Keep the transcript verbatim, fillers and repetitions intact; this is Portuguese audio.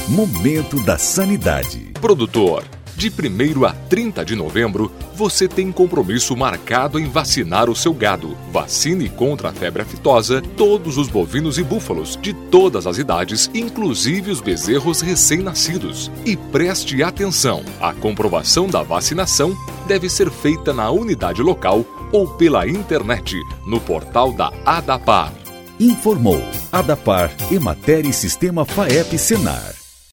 Momento da Sanidade. Produtor, de primeiro a trinta de novembro, você tem compromisso marcado em vacinar o seu gado. Vacine contra a febre aftosa todos os bovinos e búfalos de todas as idades, inclusive os bezerros recém-nascidos. E preste atenção, a comprovação da vacinação deve ser feita na unidade local ou pela internet, no portal da ADAPAR. Informou ADAPAR, Emater e Sistema FAEP Senar.